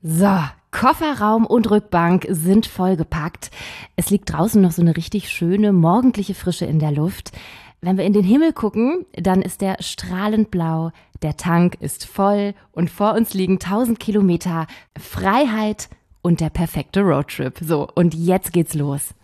So, Kofferraum und Rückbank sind vollgepackt. Es liegt draußen noch so eine richtig schöne morgendliche Frische in der Luft. Wenn wir in den Himmel gucken, dann ist der strahlend blau, der Tank ist voll und vor uns liegen 1000 Kilometer Freiheit und der perfekte Roadtrip. So, und jetzt geht's los.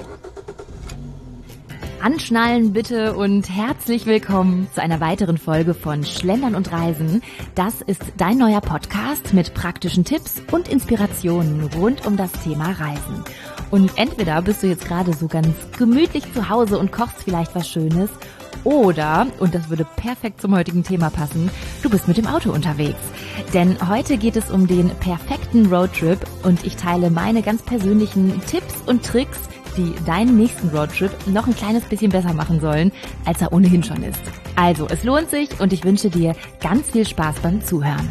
Anschnallen bitte und herzlich willkommen zu einer weiteren Folge von Schlendern und Reisen. Das ist dein neuer Podcast mit praktischen Tipps und Inspirationen rund um das Thema Reisen. Und entweder bist du jetzt gerade so ganz gemütlich zu Hause und kochst vielleicht was Schönes oder, und das würde perfekt zum heutigen Thema passen, du bist mit dem Auto unterwegs. Denn heute geht es um den perfekten Roadtrip und ich teile meine ganz persönlichen Tipps und Tricks, die deinen nächsten Roadtrip noch ein kleines bisschen besser machen sollen, als er ohnehin schon ist. Also, es lohnt sich und ich wünsche dir ganz viel Spaß beim Zuhören.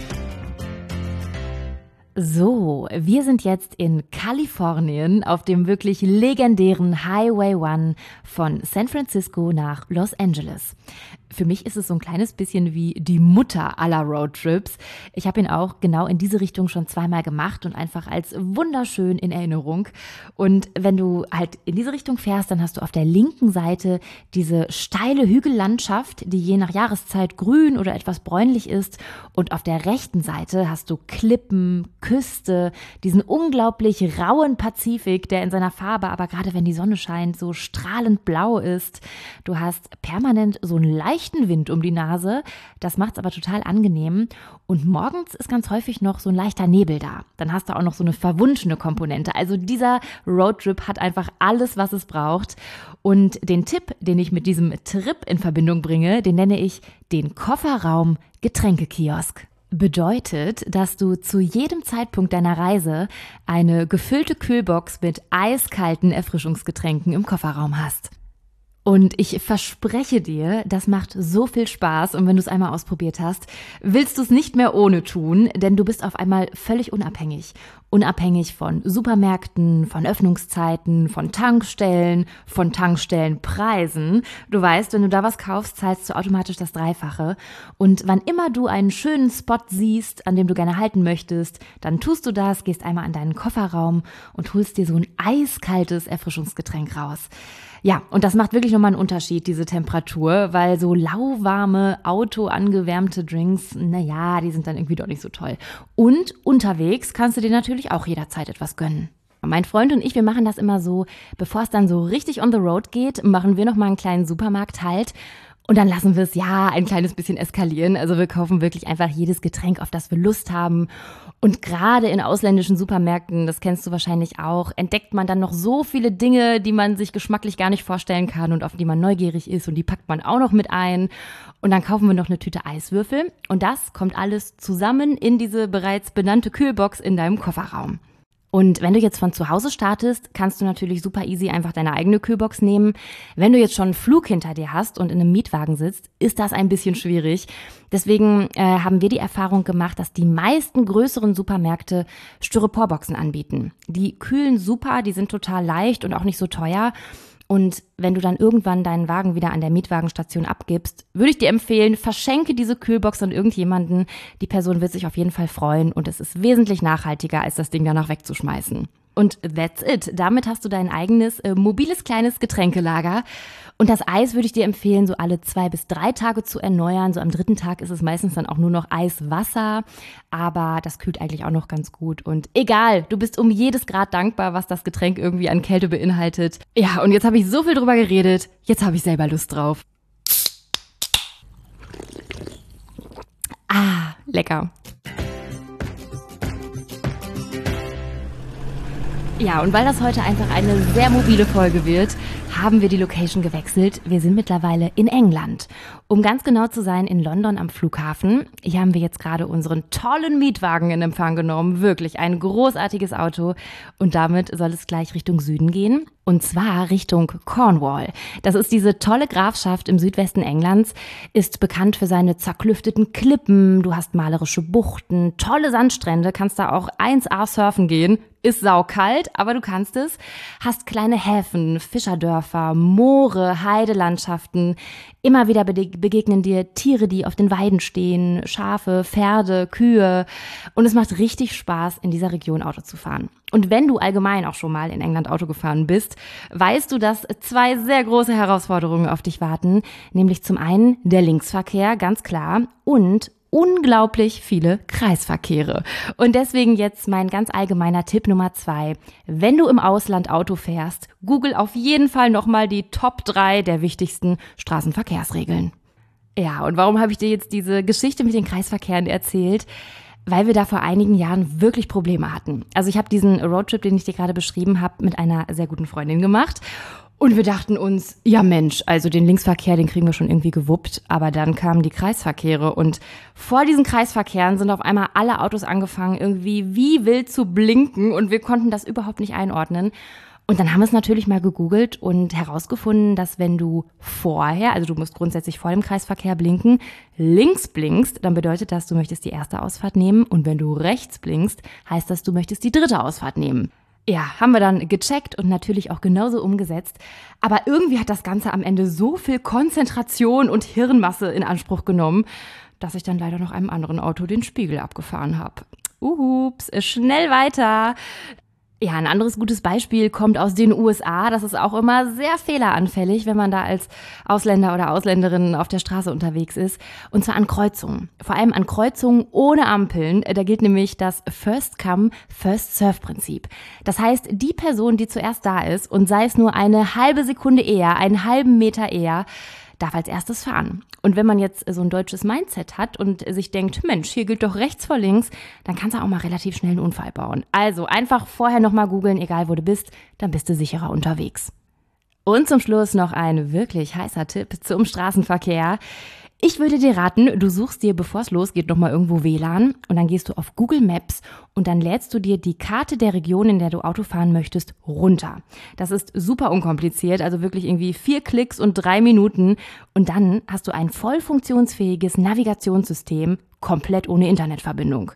So, wir sind jetzt in Kalifornien auf dem wirklich legendären Highway 1 von San Francisco nach Los Angeles. Für mich ist es so ein kleines bisschen wie die Mutter aller Roadtrips. Ich habe ihn auch genau in diese Richtung schon zweimal gemacht und einfach als wunderschön in Erinnerung. Und wenn du halt in diese Richtung fährst, dann hast du auf der linken Seite diese steile Hügellandschaft, die je nach Jahreszeit grün oder etwas bräunlich ist. Und auf der rechten Seite hast du Klippen, Küste, diesen unglaublich rauen Pazifik, der in seiner Farbe, aber gerade wenn die Sonne scheint, so strahlend blau ist. Du hast permanent so einen leichten Wind um die Nase, das macht es aber total angenehm. Und morgens ist ganz häufig noch so ein leichter Nebel da. Dann hast du auch noch so eine verwunschene Komponente. Also dieser Roadtrip hat einfach alles, was es braucht. Und den Tipp, den ich mit diesem Trip in Verbindung bringe, den nenne ich den Kofferraum-Getränkekiosk. Bedeutet, dass du zu jedem Zeitpunkt deiner Reise eine gefüllte Kühlbox mit eiskalten Erfrischungsgetränken im Kofferraum hast. Und ich verspreche dir, das macht so viel Spaß und wenn du es einmal ausprobiert hast, willst du es nicht mehr ohne tun, denn du bist auf einmal völlig unabhängig. Unabhängig von Supermärkten, von Öffnungszeiten, von Tankstellenpreisen. Du weißt, wenn du da was kaufst, zahlst du automatisch das Dreifache. Und wann immer du einen schönen Spot siehst, an dem du gerne halten möchtest, dann tust du das, gehst einmal an deinen Kofferraum und holst dir so ein eiskaltes Erfrischungsgetränk raus. Ja, und das macht wirklich nochmal einen Unterschied, diese Temperatur, weil so lauwarme, autoangewärmte Drinks, naja, die sind dann irgendwie doch nicht so toll. Und unterwegs kannst du dir natürlich auch jederzeit etwas gönnen. Mein Freund und ich, wir machen das immer so, bevor es dann so richtig on the road geht, machen wir nochmal einen kleinen Supermarkt halt. Und dann lassen wir es ja ein kleines bisschen eskalieren. Also wir kaufen wirklich einfach jedes Getränk, auf das wir Lust haben. Und gerade in ausländischen Supermärkten, das kennst du wahrscheinlich auch, entdeckt man dann noch so viele Dinge, die man sich geschmacklich gar nicht vorstellen kann und auf die man neugierig ist. Und die packt man auch noch mit ein. Und dann kaufen wir noch eine Tüte Eiswürfel. Und das kommt alles zusammen in diese bereits benannte Kühlbox in deinem Kofferraum. Und wenn du jetzt von zu Hause startest, kannst du natürlich super easy einfach deine eigene Kühlbox nehmen. Wenn du jetzt schon einen Flug hinter dir hast und in einem Mietwagen sitzt, ist das ein bisschen schwierig. Deswegen haben wir die Erfahrung gemacht, dass die meisten größeren Supermärkte Styroporboxen anbieten. Die kühlen super, die sind total leicht und auch nicht so teuer. Und wenn du dann irgendwann deinen Wagen wieder an der Mietwagenstation abgibst, würde ich dir empfehlen, verschenke diese Kühlbox an irgendjemanden. Die Person wird sich auf jeden Fall freuen und es ist wesentlich nachhaltiger, als das Ding danach wegzuschmeißen. Und that's it. Damit hast du dein eigenes, mobiles kleines Getränkelager. Und das Eis würde ich dir empfehlen, so alle 2 bis 3 Tage zu erneuern. So am 3. Tag ist es meistens dann auch nur noch Eiswasser. Aber das kühlt eigentlich auch noch ganz gut. Und egal, du bist um jedes Grad dankbar, was das Getränk irgendwie an Kälte beinhaltet. Ja, und jetzt habe ich so viel drüber geredet. Jetzt habe ich selber Lust drauf. Ah, lecker. Ja, und weil das heute einfach eine sehr mobile Folge wird, haben wir die Location gewechselt. Wir sind mittlerweile in England. Um ganz genau zu sein, in London am Flughafen. Hier haben wir jetzt gerade unseren tollen Mietwagen in Empfang genommen. Wirklich ein großartiges Auto. Und damit soll es gleich Richtung Süden gehen. Und zwar Richtung Cornwall. Das ist diese tolle Grafschaft im Südwesten Englands, ist bekannt für seine zerklüfteten Klippen. Du hast malerische Buchten, tolle Sandstrände, kannst da auch 1A surfen gehen. Ist saukalt, aber du kannst es. Hast kleine Häfen, Fischerdörfer, Moore, Heidelandschaften. Immer wieder begegnen dir Tiere, die auf den Weiden stehen, Schafe, Pferde, Kühe. Und es macht richtig Spaß, in dieser Region Auto zu fahren. Und wenn du allgemein auch schon mal in England Auto gefahren bist, weißt du, dass 2 sehr große Herausforderungen auf dich warten. Nämlich zum einen der Linksverkehr, ganz klar, und unglaublich viele Kreisverkehre. Und deswegen jetzt mein ganz allgemeiner Tipp Nummer 2. Wenn du im Ausland Auto fährst, google auf jeden Fall nochmal die Top 3 der wichtigsten Straßenverkehrsregeln. Ja, und warum habe ich dir jetzt diese Geschichte mit den Kreisverkehren erzählt? Weil wir da vor einigen Jahren wirklich Probleme hatten. Also ich habe diesen Roadtrip, den ich dir gerade beschrieben habe, mit einer sehr guten Freundin gemacht. Und wir dachten uns, ja Mensch, also den Linksverkehr, den kriegen wir schon irgendwie gewuppt. Aber dann kamen die Kreisverkehre und vor diesen Kreisverkehren sind auf einmal alle Autos angefangen, irgendwie wie wild zu blinken und wir konnten das überhaupt nicht einordnen. Und dann haben wir es natürlich mal gegoogelt und herausgefunden, dass wenn du vorher, also du musst grundsätzlich vor dem Kreisverkehr blinken, links blinkst, dann bedeutet das, du möchtest die erste Ausfahrt nehmen. Und wenn du rechts blinkst, heißt das, du möchtest die dritte Ausfahrt nehmen. Ja, haben wir dann gecheckt und natürlich auch genauso umgesetzt. Aber irgendwie hat das Ganze am Ende so viel Konzentration und Hirnmasse in Anspruch genommen, dass ich dann leider noch einem anderen Auto den Spiegel abgefahren habe. Ups, schnell weiter. Ja, ein anderes gutes Beispiel kommt aus den USA. Das ist auch immer sehr fehleranfällig, wenn man da als Ausländer oder Ausländerin auf der Straße unterwegs ist. Und zwar an Kreuzungen. Vor allem an Kreuzungen ohne Ampeln. Da gilt nämlich das First-Come, First-Serve-Prinzip. Das heißt, die Person, die zuerst da ist und sei es nur eine halbe Sekunde eher, einen halben Meter eher, darf als erstes fahren. Und wenn man jetzt so ein deutsches Mindset hat und sich denkt, Mensch, hier gilt doch rechts vor links, dann kannst du auch mal relativ schnell einen Unfall bauen. Also einfach vorher nochmal googeln, egal wo du bist, dann bist du sicherer unterwegs. Und zum Schluss noch ein wirklich heißer Tipp zum Straßenverkehr. Ich würde dir raten, du suchst dir, bevor es losgeht, nochmal irgendwo WLAN und dann gehst du auf Google Maps und dann lädst du dir die Karte der Region, in der du Auto fahren möchtest, runter. Das ist super unkompliziert, also wirklich irgendwie 4 Klicks und 3 Minuten und dann hast du ein voll funktionsfähiges Navigationssystem, komplett ohne Internetverbindung.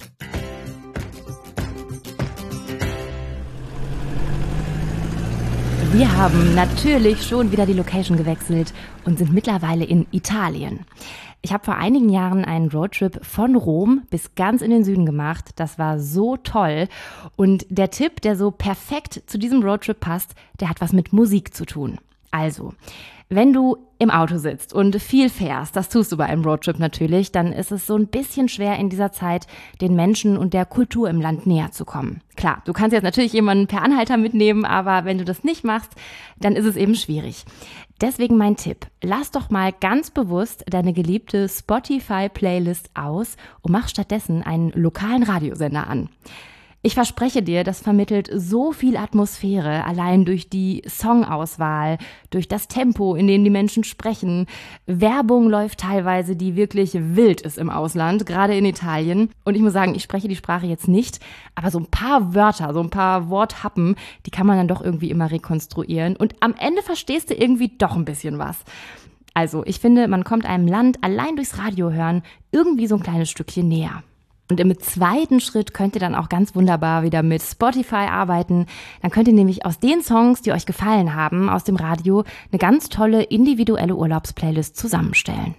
Wir haben natürlich schon wieder die Location gewechselt und sind mittlerweile in Italien. Ich habe vor einigen Jahren einen Roadtrip von Rom bis ganz in den Süden gemacht. Das war so toll. Und der Tipp, der so perfekt zu diesem Roadtrip passt, der hat was mit Musik zu tun. Also, wenn du im Auto sitzt und viel fährst, das tust du bei einem Roadtrip natürlich, dann ist es so ein bisschen schwer in dieser Zeit, den Menschen und der Kultur im Land näher zu kommen. Klar, du kannst jetzt natürlich jemanden per Anhalter mitnehmen, aber wenn du das nicht machst, dann ist es eben schwierig. Deswegen mein Tipp, lass doch mal ganz bewusst deine geliebte Spotify-Playlist aus und mach stattdessen einen lokalen Radiosender an. Ich verspreche dir, das vermittelt so viel Atmosphäre, allein durch die Songauswahl, durch das Tempo, in dem die Menschen sprechen. Werbung läuft teilweise, die wirklich wild ist im Ausland, gerade in Italien. Und ich muss sagen, ich spreche die Sprache jetzt nicht, aber so ein paar Wörter, so ein paar Worthappen, die kann man dann doch irgendwie immer rekonstruieren. Und am Ende verstehst du irgendwie doch ein bisschen was. Also, ich finde, man kommt einem Land allein durchs Radio hören irgendwie so ein kleines Stückchen näher. Und im zweiten Schritt könnt ihr dann auch ganz wunderbar wieder mit Spotify arbeiten. Dann könnt ihr nämlich aus den Songs, die euch gefallen haben, aus dem Radio, eine ganz tolle individuelle Urlaubsplaylist zusammenstellen.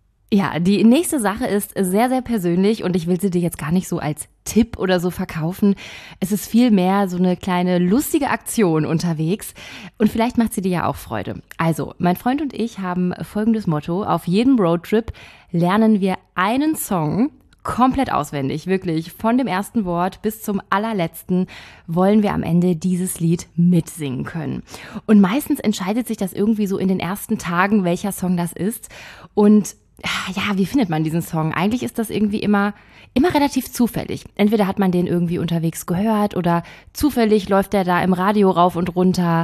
Ja, die nächste Sache ist sehr, sehr persönlich und ich will sie dir jetzt gar nicht so als Tipp oder so verkaufen. Es ist vielmehr so eine kleine lustige Aktion unterwegs und vielleicht macht sie dir ja auch Freude. Also, mein Freund und ich haben folgendes Motto: Auf jedem Roadtrip lernen wir einen Song komplett auswendig, wirklich. Von dem ersten Wort bis zum allerletzten wollen wir am Ende dieses Lied mitsingen können. Und meistens entscheidet sich das irgendwie so in den ersten Tagen, welcher Song das ist. Und ja, wie findet man diesen Song? Eigentlich ist das irgendwie immer relativ zufällig. Entweder hat man den irgendwie unterwegs gehört oder zufällig läuft der da im Radio rauf und runter.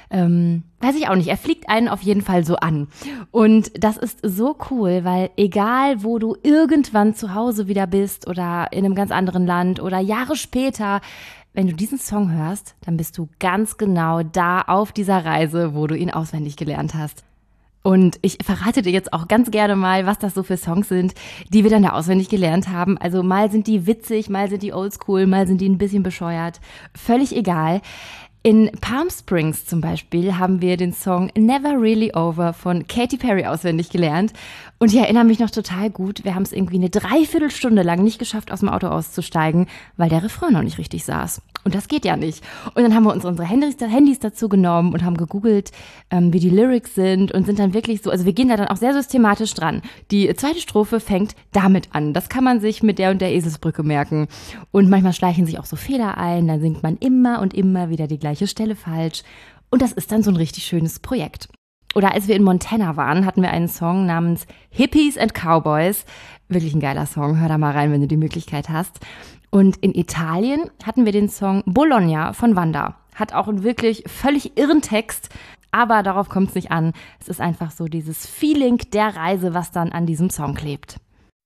Weiß ich auch nicht. Er fliegt einen auf jeden Fall so an. Und das ist so cool, weil egal, wo du irgendwann zu Hause wieder bist oder in einem ganz anderen Land oder Jahre später, wenn du diesen Song hörst, dann bist du ganz genau da auf dieser Reise, wo du ihn auswendig gelernt hast. Und ich verrate dir jetzt auch ganz gerne mal, was das so für Songs sind, die wir dann da auswendig gelernt haben. Also mal sind die witzig, mal sind die oldschool, mal sind die ein bisschen bescheuert. Völlig egal. In Palm Springs zum Beispiel haben wir den Song Never Really Over von Katy Perry auswendig gelernt. Und ich erinnere mich noch total gut, wir haben es irgendwie eine Dreiviertelstunde lang nicht geschafft, aus dem Auto auszusteigen, weil der Refrain noch nicht richtig saß. Und das geht ja nicht. Und dann haben wir uns unsere Handys dazu genommen und haben gegoogelt, wie die Lyrics sind und sind dann wirklich so, also wir gehen da dann auch sehr systematisch dran. Die zweite Strophe fängt damit an. Das kann man sich mit der und der Eselsbrücke merken. Und manchmal schleichen sich auch so Fehler ein, dann singt man immer und immer wieder die gleiche Stelle falsch. Und das ist dann so ein richtig schönes Projekt. Oder als wir in Montana waren, hatten wir einen Song namens Hippies and Cowboys. Wirklich ein geiler Song, hör da mal rein, wenn du die Möglichkeit hast. Und in Italien hatten wir den Song Bologna von Wanda. Hat auch einen wirklich völlig irren Text, aber darauf kommt es nicht an. Es ist einfach so dieses Feeling der Reise, was dann an diesem Song klebt.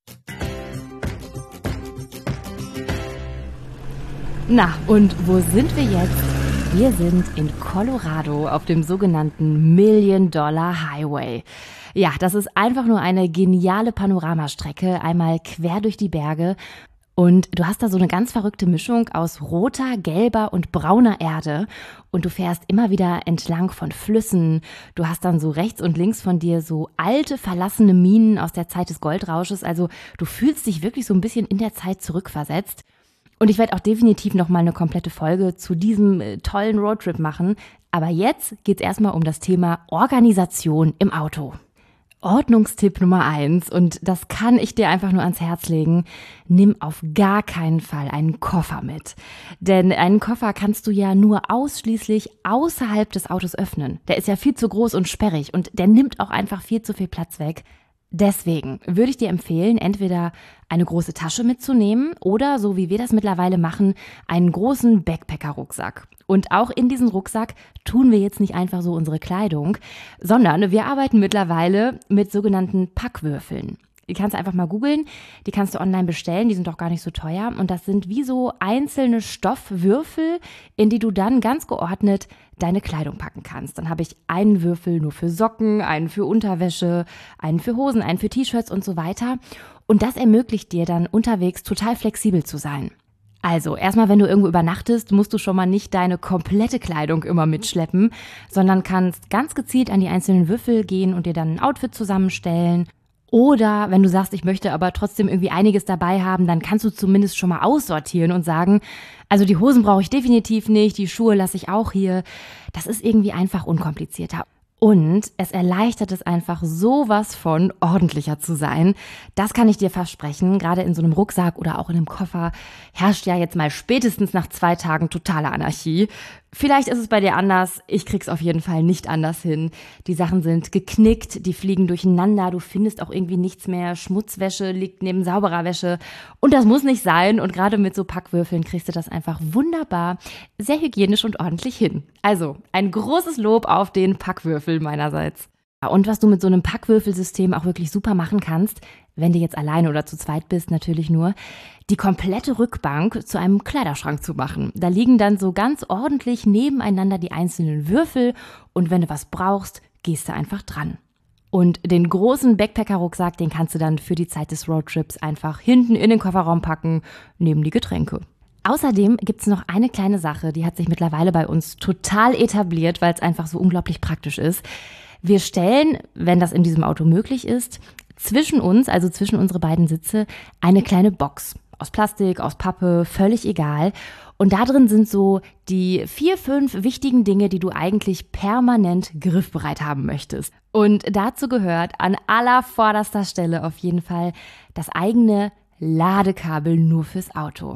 Na, und wo sind wir jetzt? Wir sind in Colorado auf dem sogenannten Million-Dollar-Highway. Ja, das ist einfach nur eine geniale Panoramastrecke, einmal quer durch die Berge. Und du hast da so eine ganz verrückte Mischung aus roter, gelber und brauner Erde. Und du fährst immer wieder entlang von Flüssen. Du hast dann so rechts und links von dir so alte, verlassene Minen aus der Zeit des Goldrausches. Also du fühlst dich wirklich so ein bisschen in der Zeit zurückversetzt. Und ich werde auch definitiv nochmal eine komplette Folge zu diesem tollen Roadtrip machen. Aber jetzt geht's erstmal um das Thema Organisation im Auto. Ordnungstipp Nummer 1, und das kann ich dir einfach nur ans Herz legen: Nimm auf gar keinen Fall einen Koffer mit. Denn einen Koffer kannst du ja nur ausschließlich außerhalb des Autos öffnen. Der ist ja viel zu groß und sperrig und der nimmt auch einfach viel zu viel Platz weg. Deswegen würde ich dir empfehlen, entweder eine große Tasche mitzunehmen oder, so wie wir das mittlerweile machen, einen großen Backpacker-Rucksack. Und auch in diesen Rucksack tun wir jetzt nicht einfach so unsere Kleidung, sondern wir arbeiten mittlerweile mit sogenannten Packwürfeln. Die kannst du einfach mal googeln, die kannst du online bestellen, die sind doch gar nicht so teuer. Und das sind wie so einzelne Stoffwürfel, in die du dann ganz geordnet deine Kleidung packen kannst. Dann habe ich einen Würfel nur für Socken, einen für Unterwäsche, einen für Hosen, einen für T-Shirts und so weiter. Und das ermöglicht dir dann unterwegs total flexibel zu sein. Also, erstmal, wenn du irgendwo übernachtest, musst du schon mal nicht deine komplette Kleidung immer mitschleppen, sondern kannst ganz gezielt an die einzelnen Würfel gehen und dir dann ein Outfit zusammenstellen. Oder wenn du sagst, ich möchte aber trotzdem irgendwie einiges dabei haben, dann kannst du zumindest schon mal aussortieren und sagen, also die Hosen brauche ich definitiv nicht, die Schuhe lasse ich auch hier. Das ist irgendwie einfach unkomplizierter. Und es erleichtert es einfach, sowas von ordentlicher zu sein. Das kann ich dir versprechen. Gerade in so einem Rucksack oder auch in einem Koffer herrscht ja jetzt mal spätestens nach 2 Tagen totale Anarchie. Vielleicht ist es bei dir anders. Ich krieg's auf jeden Fall nicht anders hin. Die Sachen sind geknickt, die fliegen durcheinander. Du findest auch irgendwie nichts mehr. Schmutzwäsche liegt neben sauberer Wäsche. Und das muss nicht sein. Und gerade mit so Packwürfeln kriegst du das einfach wunderbar, sehr hygienisch und ordentlich hin. Also ein großes Lob auf den Packwürfel meinerseits. Und was du mit so einem Packwürfelsystem auch wirklich super machen kannst, wenn du jetzt alleine oder zu zweit bist, natürlich nur, die komplette Rückbank zu einem Kleiderschrank zu machen. Da liegen dann so ganz ordentlich nebeneinander die einzelnen Würfel und wenn du was brauchst, gehst du einfach dran. Und den großen Backpacker-Rucksack, den kannst du dann für die Zeit des Roadtrips einfach hinten in den Kofferraum packen, neben die Getränke. Außerdem gibt's noch eine kleine Sache, die hat sich mittlerweile bei uns total etabliert, weil es einfach so unglaublich praktisch ist. Wir stellen, wenn das in diesem Auto möglich ist, zwischen uns, also zwischen unsere beiden Sitze, eine kleine Box. Aus Plastik, aus Pappe, völlig egal. Und da drin sind so die 4, 5 wichtigen Dinge, die du eigentlich permanent griffbereit haben möchtest. Und dazu gehört an allervorderster Stelle auf jeden Fall das eigene Ladekabel nur fürs Auto.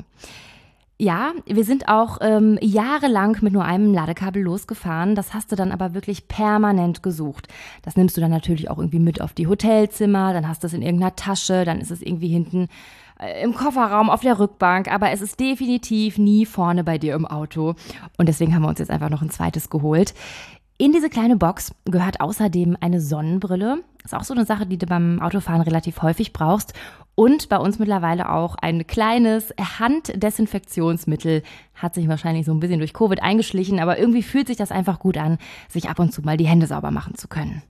Ja, wir sind auch jahrelang mit nur einem Ladekabel losgefahren. Das hast du dann aber wirklich permanent gesucht. Das nimmst du dann natürlich auch irgendwie mit auf die Hotelzimmer, dann hast du es in irgendeiner Tasche, dann ist es irgendwie hinten im Kofferraum auf der Rückbank, aber es ist definitiv nie vorne bei dir im Auto. Und deswegen haben wir uns jetzt einfach noch ein zweites geholt. In diese kleine Box gehört außerdem eine Sonnenbrille. Ist auch so eine Sache, die du beim Autofahren relativ häufig brauchst. Und bei uns mittlerweile auch ein kleines Handdesinfektionsmittel. Hat sich wahrscheinlich so ein bisschen durch Covid eingeschlichen, aber irgendwie fühlt sich das einfach gut an, sich ab und zu mal die Hände sauber machen zu können.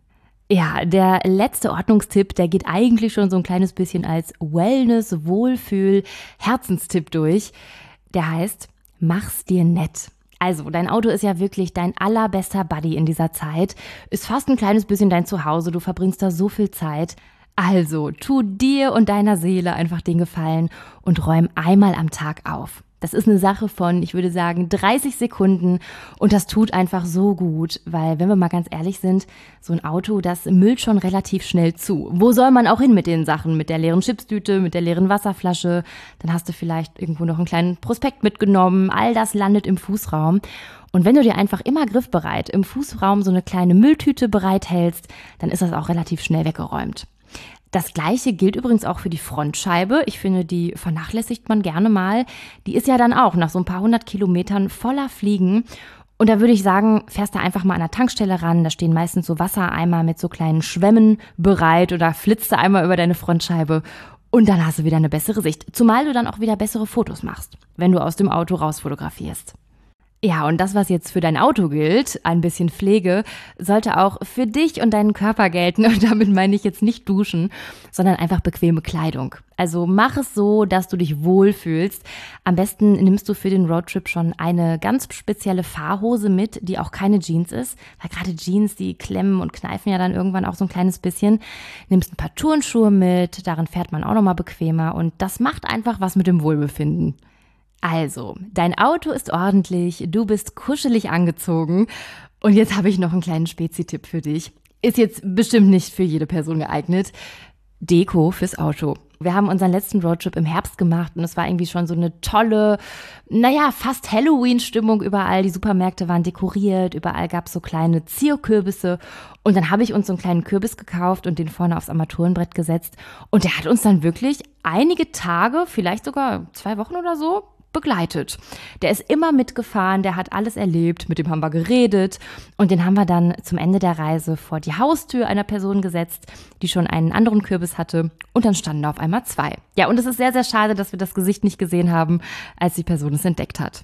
Ja, der letzte Ordnungstipp, der geht eigentlich schon so ein kleines bisschen als Wellness, Wohlfühl, Herzenstipp durch. Der heißt, mach's dir nett. Also, dein Auto ist ja wirklich dein allerbester Buddy in dieser Zeit. Ist fast ein kleines bisschen dein Zuhause, du verbringst da so viel Zeit. Also, tu dir und deiner Seele einfach den Gefallen und räum einmal am Tag auf. Das ist eine Sache von, ich würde sagen, 30 Sekunden und das tut einfach so gut, weil, wenn wir mal ganz ehrlich sind, so ein Auto, das müllt schon relativ schnell zu. Wo soll man auch hin mit den Sachen? Mit der leeren Chipstüte, mit der leeren Wasserflasche? Dann hast du vielleicht irgendwo noch einen kleinen Prospekt mitgenommen. All das landet im Fußraum. Und wenn du dir einfach immer griffbereit im Fußraum so eine kleine Mülltüte bereithältst, dann ist das auch relativ schnell weggeräumt. Das Gleiche gilt übrigens auch für die Frontscheibe. Ich finde, die vernachlässigt man gerne mal. Die ist ja dann auch nach so ein paar 100 Kilometern voller Fliegen. Und da würde ich sagen, fährst du einfach mal an der Tankstelle ran. Da stehen meistens so Wassereimer mit so kleinen Schwämmen bereit oder flitzt du einmal über deine Frontscheibe. Und dann hast du wieder eine bessere Sicht. Zumal du dann auch wieder bessere Fotos machst, wenn du aus dem Auto raus fotografierst. Ja, und das, was jetzt für dein Auto gilt, ein bisschen Pflege, sollte auch für dich und deinen Körper gelten. Und damit meine ich jetzt nicht duschen, sondern einfach bequeme Kleidung. Also mach es so, dass du dich wohlfühlst. Am besten nimmst du für den Roadtrip schon eine ganz spezielle Fahrhose mit, die auch keine Jeans ist. Weil gerade Jeans, die klemmen und kneifen ja dann irgendwann auch so ein kleines bisschen. Nimmst ein paar Turnschuhe mit, darin fährt man auch nochmal bequemer. Und das macht einfach was mit dem Wohlbefinden. Also, dein Auto ist ordentlich, du bist kuschelig angezogen und jetzt habe ich noch einen kleinen Spezi-Tipp für dich. Ist jetzt bestimmt nicht für jede Person geeignet. Deko fürs Auto. Wir haben unseren letzten Roadtrip im Herbst gemacht und es war irgendwie schon so eine tolle, fast Halloween-Stimmung überall. Die Supermärkte waren dekoriert, überall gab es so kleine Zierkürbisse und dann habe ich uns so einen kleinen Kürbis gekauft und den vorne aufs Armaturenbrett gesetzt und der hat uns dann wirklich einige Tage, vielleicht sogar 2 Wochen oder so, begleitet. Der ist immer mitgefahren, der hat alles erlebt, mit dem haben wir geredet und den haben wir dann zum Ende der Reise vor die Haustür einer Person gesetzt, die schon einen anderen Kürbis hatte und dann standen da auf einmal 2. Ja, und es ist sehr, sehr schade, dass wir das Gesicht nicht gesehen haben, als die Person es entdeckt hat.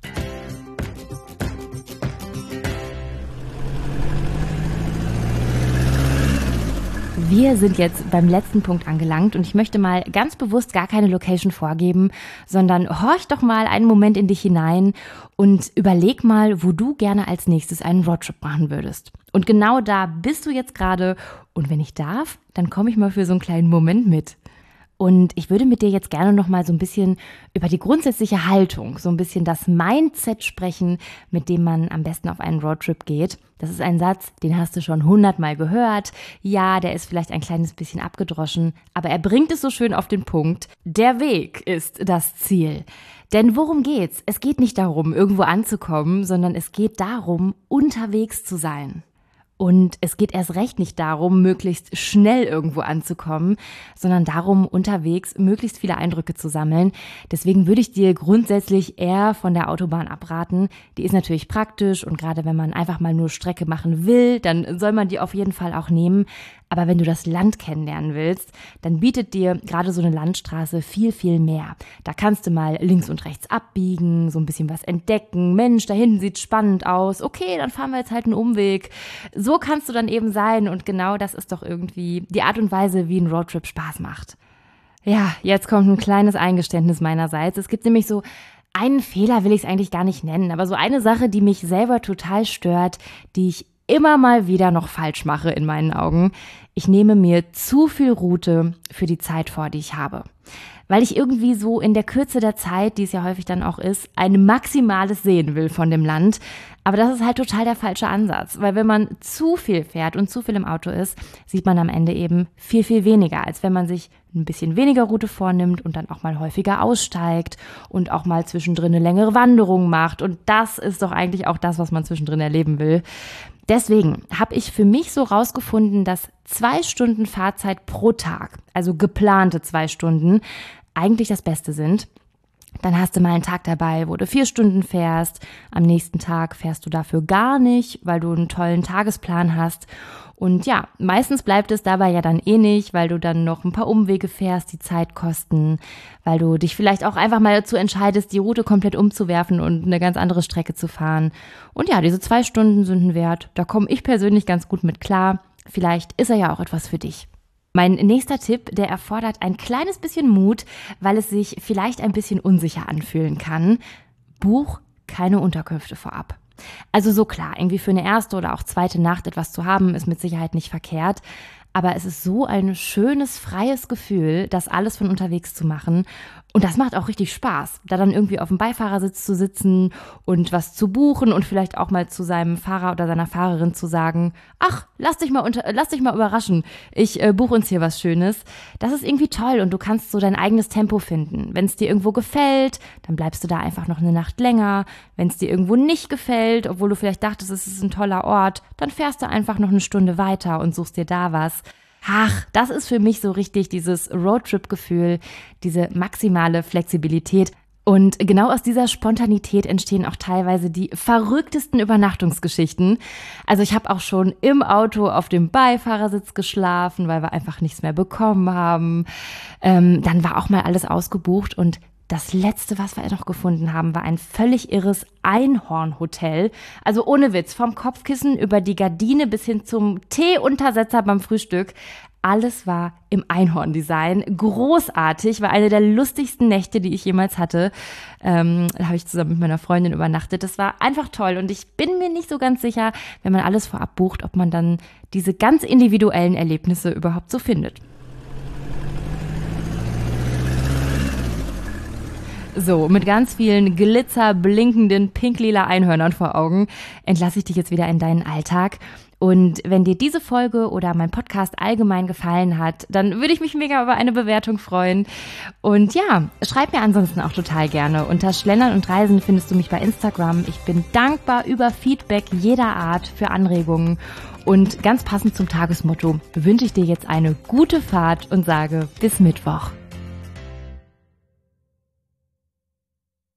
Wir sind jetzt beim letzten Punkt angelangt und ich möchte mal ganz bewusst gar keine Location vorgeben, sondern horch doch mal einen Moment in dich hinein und überleg mal, wo du gerne als nächstes einen Roadtrip machen würdest. Und genau da bist du jetzt gerade und wenn ich darf, dann komme ich mal für so einen kleinen Moment mit. Und ich würde mit dir jetzt gerne noch mal so ein bisschen über die grundsätzliche Haltung, so ein bisschen das Mindset sprechen, mit dem man am besten auf einen Roadtrip geht. Das ist ein Satz, den hast du schon 100-mal gehört. Ja, der ist vielleicht ein kleines bisschen abgedroschen, aber er bringt es so schön auf den Punkt. Der Weg ist das Ziel. Denn worum geht's? Es geht nicht darum, irgendwo anzukommen, sondern es geht darum, unterwegs zu sein. Und es geht erst recht nicht darum, möglichst schnell irgendwo anzukommen, sondern darum, unterwegs möglichst viele Eindrücke zu sammeln. Deswegen würde ich dir grundsätzlich eher von der Autobahn abraten. Die ist natürlich praktisch und gerade wenn man einfach mal nur Strecke machen will, dann soll man die auf jeden Fall auch nehmen. Aber wenn du das Land kennenlernen willst, dann bietet dir gerade so eine Landstraße viel, viel mehr. Da kannst du mal links und rechts abbiegen, so ein bisschen was entdecken. Mensch, da hinten sieht's spannend aus. Okay, dann fahren wir jetzt halt einen Umweg. So kannst du dann eben sein und genau das ist doch irgendwie die Art und Weise, wie ein Roadtrip Spaß macht. Ja, jetzt kommt ein kleines Eingeständnis meinerseits. Es gibt nämlich so einen Fehler, will ich es eigentlich gar nicht nennen, aber so eine Sache, die mich selber total stört, die ich immer mal wieder noch falsch mache in meinen Augen. Ich nehme mir zu viel Route für die Zeit vor, die ich habe. Weil ich irgendwie so in der Kürze der Zeit, die es ja häufig dann auch ist, ein Maximales sehen will von dem Land. Aber das ist halt total der falsche Ansatz, weil wenn man zu viel fährt und zu viel im Auto ist, sieht man am Ende eben viel, viel weniger, als wenn man sich ein bisschen weniger Route vornimmt und dann auch mal häufiger aussteigt und auch mal zwischendrin eine längere Wanderung macht. Und das ist doch eigentlich auch das, was man zwischendrin erleben will. Deswegen habe ich für mich so rausgefunden, dass 2 Stunden Fahrzeit pro Tag, also geplante 2 Stunden, eigentlich das Beste sind. Dann hast du mal einen Tag dabei, wo du 4 Stunden fährst. Am nächsten Tag fährst du dafür gar nicht, weil du einen tollen Tagesplan hast. Und ja, meistens bleibt es dabei ja dann eh nicht, weil du dann noch ein paar Umwege fährst, die Zeit kosten, weil du dich vielleicht auch einfach mal dazu entscheidest, die Route komplett umzuwerfen und eine ganz andere Strecke zu fahren. Und ja, diese 2 Stunden sind ein Wert. Da komme ich persönlich ganz gut mit klar. vielleicht ist er ja auch etwas für dich. Mein nächster Tipp, der erfordert ein kleines bisschen Mut, weil es sich vielleicht ein bisschen unsicher anfühlen kann. Buch keine Unterkünfte vorab. Also so klar, irgendwie für eine erste oder auch zweite Nacht etwas zu haben, ist mit Sicherheit nicht verkehrt. Aber es ist so ein schönes, freies Gefühl, das alles von unterwegs zu machen. Und das macht auch richtig Spaß, da dann irgendwie auf dem Beifahrersitz zu sitzen und was zu buchen und vielleicht auch mal zu seinem Fahrer oder seiner Fahrerin zu sagen, ach, lass dich mal überraschen, ich buche uns hier was Schönes. Das ist irgendwie toll und du kannst so dein eigenes Tempo finden. Wenn es dir irgendwo gefällt, dann bleibst du da einfach noch eine Nacht länger. Wenn es dir irgendwo nicht gefällt, obwohl du vielleicht dachtest, es ist ein toller Ort, dann fährst du einfach noch eine Stunde weiter und suchst dir da was. Ach, das ist für mich so richtig dieses Roadtrip-Gefühl, diese maximale Flexibilität. Und genau aus dieser Spontanität entstehen auch teilweise die verrücktesten Übernachtungsgeschichten. Also ich habe auch schon im Auto auf dem Beifahrersitz geschlafen, weil wir einfach nichts mehr bekommen haben. Dann war auch mal alles ausgebucht und das Letzte, was wir noch gefunden haben, war ein völlig irres Einhornhotel. Also ohne Witz, vom Kopfkissen über die Gardine bis hin zum Teeuntersetzer beim Frühstück. Alles war im Einhorndesign. Großartig, war eine der lustigsten Nächte, die ich jemals hatte. Da habe ich zusammen mit meiner Freundin übernachtet. Das war einfach toll und ich bin mir nicht so ganz sicher, wenn man alles vorab bucht, ob man dann diese ganz individuellen Erlebnisse überhaupt so findet. So, mit ganz vielen glitzerblinkenden pink-lila Einhörnern vor Augen entlasse ich dich jetzt wieder in deinen Alltag. Und wenn dir diese Folge oder mein Podcast allgemein gefallen hat, dann würde ich mich mega über eine Bewertung freuen. Und ja, schreib mir ansonsten auch total gerne. Unter Schlendern und Reisen findest du mich bei Instagram. Ich bin dankbar über Feedback jeder Art, für Anregungen. Und ganz passend zum Tagesmotto wünsche ich dir jetzt eine gute Fahrt und sage bis Mittwoch.